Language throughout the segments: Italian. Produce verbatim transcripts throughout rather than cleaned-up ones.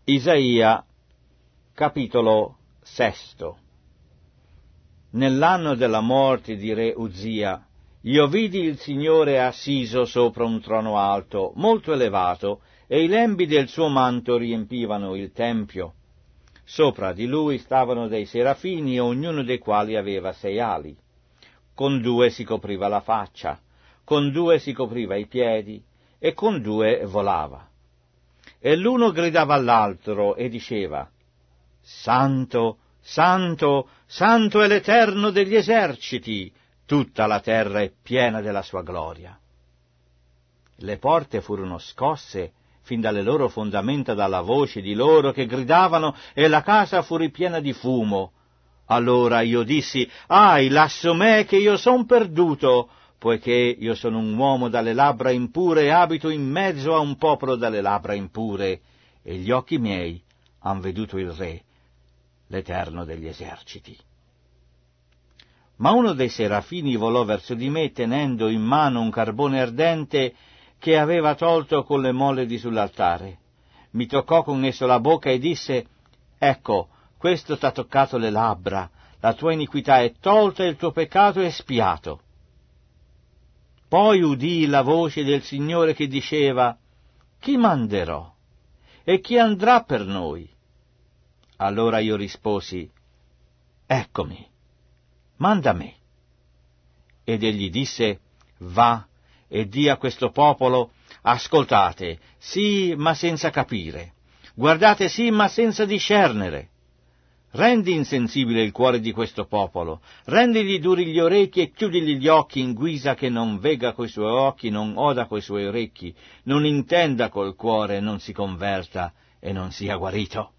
Isaia, capitolo sesto. Nell'anno della morte di re Uzia, io vidi il Signore assiso sopra un trono alto, molto elevato, e i lembi del suo manto riempivano il tempio. Sopra di lui stavano dei serafini, ognuno dei quali aveva sei ali. Con due si copriva la faccia, con due si copriva i piedi, e con due volava. E l'uno gridava all'altro e diceva: Santo, Santo, Santo è l'Eterno degli eserciti, tutta la terra è piena della sua gloria. Le porte furono scosse fin dalle loro fondamenta dalla voce di loro che gridavano, e la casa fu ripiena di fumo. Allora io dissi: Ahi, lasso me, che io son perduto, poiché io sono un uomo dalle labbra impure e abito in mezzo a un popolo dalle labbra impure, e gli occhi miei han veduto il Re, l'Eterno degli eserciti. Ma uno dei serafini volò verso di me, tenendo in mano un carbone ardente che aveva tolto con le molle di sull'altare. Mi toccò con esso la bocca e disse: Ecco, questo t'ha toccato le labbra, la tua iniquità è tolta e il tuo peccato è espiato. Poi udii la voce del Signore che diceva: Chi manderò? E chi andrà per noi? Allora io risposi: Eccomi, manda me. Ed egli disse: Va e di a questo popolo: Ascoltate, sì, ma senza capire; guardate, sì, ma senza discernere. Rendi insensibile il cuore di questo popolo, rendigli duri gli orecchi e chiudigli gli occhi in guisa che non vega coi suoi occhi, non oda coi suoi orecchi, non intenda col cuore, non si converta e non sia guarito.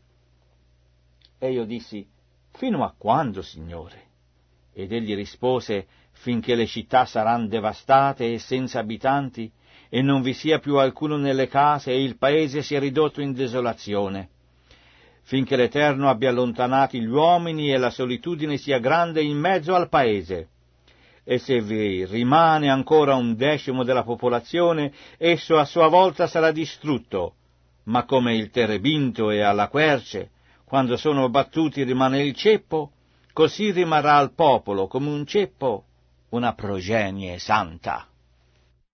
E io dissi: Fino a quando, Signore? Ed egli rispose: Finché le città saranno devastate e senza abitanti, e non vi sia più alcuno nelle case, e il paese sia ridotto in desolazione, finché l'Eterno abbia allontanati gli uomini e la solitudine sia grande in mezzo al paese. E se vi rimane ancora un decimo della popolazione, esso a sua volta sarà distrutto, ma come il terebinto è alla querce, quando sono battuti rimane il ceppo, così rimarrà al popolo come un ceppo una progenie santa.